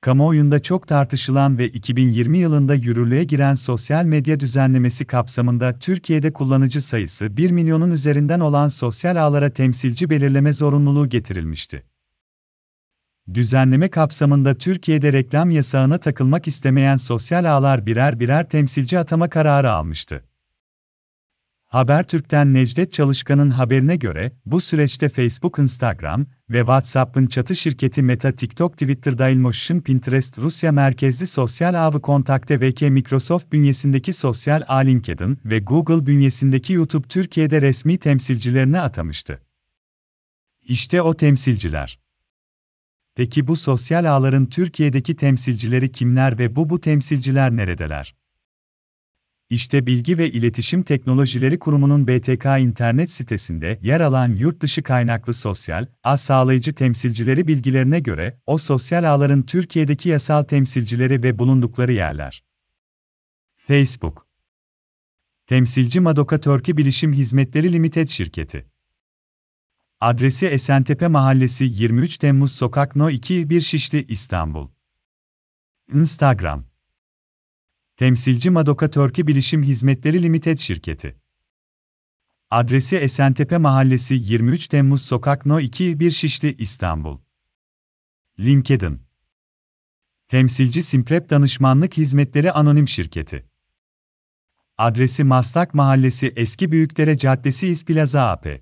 Kamuoyunda çok tartışılan ve 2020 yılında yürürlüğe giren sosyal medya düzenlemesi kapsamında Türkiye'de kullanıcı sayısı 1 milyonun üzerinden olan sosyal ağlara temsilci belirleme zorunluluğu getirilmişti. Düzenleme kapsamında Türkiye'de reklam yasağına takılmak istemeyen sosyal ağlar birer birer temsilci atama kararı almıştı. Habertürk'ten Necdet Çalışkan'ın haberine göre, bu süreçte Facebook, Instagram ve WhatsApp'ın çatı şirketi Meta, TikTok, Twitter, Dailymotion, Pinterest, Rusya merkezli sosyal ağ Kontakte VK, Microsoft bünyesindeki sosyal ağ LinkedIn ve Google bünyesindeki YouTube Türkiye'de resmi temsilcilerini atamıştı. İşte o temsilciler. Peki bu sosyal ağların Türkiye'deki temsilcileri kimler ve bu temsilciler neredeler? İşte Bilgi ve İletişim Teknolojileri Kurumu'nun BTK internet sitesinde yer alan yurtdışı kaynaklı sosyal ağ sağlayıcı temsilcileri bilgilerine göre, o sosyal ağların Türkiye'deki yasal temsilcileri ve bulundukları yerler. Facebook. Temsilci Madoka Turkey Bilişim Hizmetleri Limited Şirketi. Adresi Esentepe Mahallesi 23 Temmuz Sokak No 2 1 Şişli, İstanbul. Instagram. Temsilci Madoka Turkey Bilişim Hizmetleri Limited Şirketi. Adresi Esentepe Mahallesi 23 Temmuz Sokak No 2 1 Şişli, İstanbul. LinkedIn. Temsilci Simprep Danışmanlık Hizmetleri Anonim Şirketi. Adresi Maslak Mahallesi Eski Büyükdere Caddesi İzplaza AP.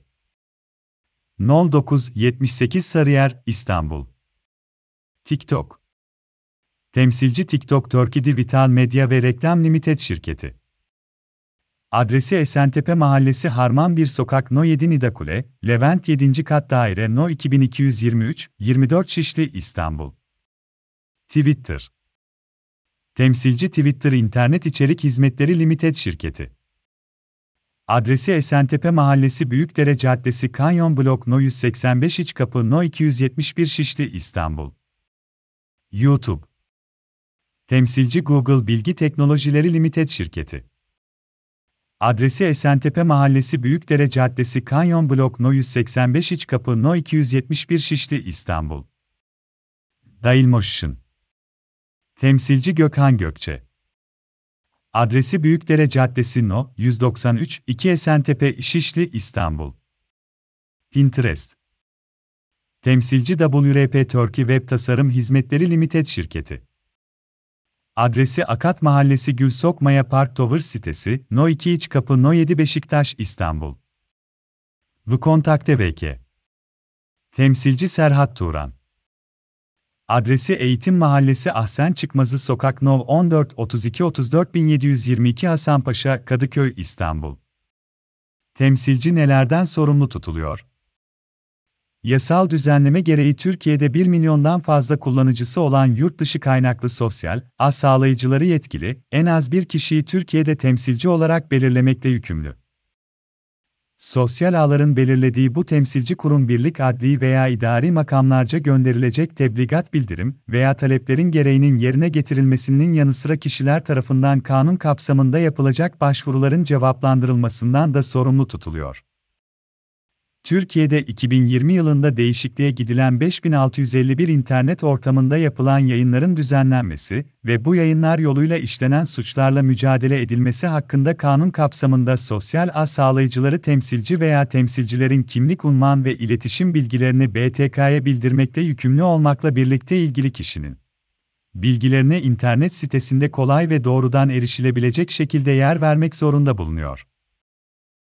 0978 Sarıyer, İstanbul. TikTok. Temsilci TikTok Turkey Digital Medya ve Reklam Limited Şirketi. Adresi Esentepe Mahallesi Harman 1 Sokak No 7 Nidakule, Levent 7. Kat Daire No 2223, 24 Şişli, İstanbul. Twitter. Temsilci Twitter İnternet İçerik Hizmetleri Limited Şirketi. Adresi Esentepe Mahallesi Büyükdere Caddesi Kanyon Blok No 185 İç Kapı No 271 Şişli, İstanbul. YouTube. Temsilci Google Bilgi Teknolojileri Limited Şirketi. Adresi Esentepe Mahallesi Büyükdere Caddesi Kanyon Blok No 185 İç Kapı No 271 Şişli, İstanbul. Dailymotion. Temsilci Gökhan Gökçe. Adresi Büyükdere Caddesi No 193 2 Esentepe, Şişli, İstanbul. Pinterest. Temsilci WRP Turkey Web Tasarım Hizmetleri Limited Şirketi. Adresi Akat Mahallesi Gülsok Maya Park Tower sitesi, No 2 İç Kapı No 7 Beşiktaş, İstanbul. Kontakte VK. Temsilci Serhat Turan. Adresi Eğitim Mahallesi Ahsen Çıkmazı Sokak No 14 32 34722 Hasanpaşa, Kadıköy, İstanbul. Temsilci nelerden sorumlu tutuluyor? Yasal düzenleme gereği Türkiye'de 1 milyondan fazla kullanıcısı olan yurtdışı kaynaklı sosyal ağ sağlayıcıları yetkili, en az bir kişiyi Türkiye'de temsilci olarak belirlemekle yükümlü. Sosyal ağların belirlediği bu temsilci kurum birlik adli veya idari makamlarca gönderilecek tebligat bildirim veya taleplerin gereğinin yerine getirilmesinin yanı sıra kişiler tarafından kanun kapsamında yapılacak başvuruların cevaplandırılmasından da sorumlu tutuluyor. Türkiye'de 2020 yılında değişikliğe gidilen 5651 internet ortamında yapılan yayınların düzenlenmesi ve bu yayınlar yoluyla işlenen suçlarla mücadele edilmesi hakkında kanun kapsamında sosyal ağ sağlayıcıları temsilci veya temsilcilerin kimlik, unvan ve iletişim bilgilerini BTK'ya bildirmekte yükümlü olmakla birlikte ilgili kişinin bilgilerine internet sitesinde kolay ve doğrudan erişilebilecek şekilde yer vermek zorunda bulunuyor.